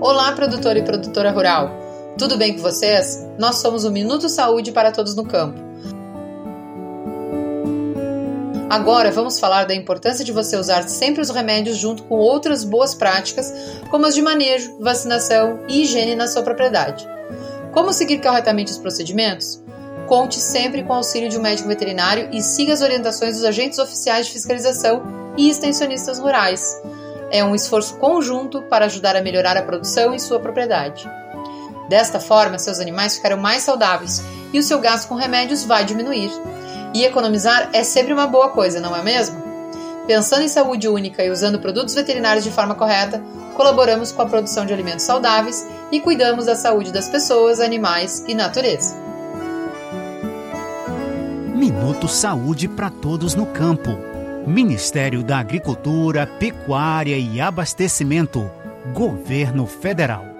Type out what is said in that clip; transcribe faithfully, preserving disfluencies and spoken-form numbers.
Olá, produtor e produtora rural! Tudo bem com vocês? Nós somos o Minuto Saúde para Todos no Campo. Agora vamos falar da importância de você usar sempre os remédios junto com outras boas práticas, como as de manejo, vacinação e higiene na sua propriedade. Como seguir corretamente os procedimentos? Conte sempre com o auxílio de um médico veterinário e siga as orientações dos agentes oficiais de fiscalização e extensionistas rurais. É um esforço conjunto para ajudar a melhorar a produção em sua propriedade. Desta forma, seus animais ficarão mais saudáveis e o seu gasto com remédios vai diminuir. E economizar é sempre uma boa coisa, não é mesmo? Pensando em saúde única e usando produtos veterinários de forma correta, colaboramos com a produção de alimentos saudáveis e cuidamos da saúde das pessoas, animais e natureza. Minuto Saúde para Todos no Campo. Ministério da Agricultura, Pecuária e Abastecimento. Governo Federal.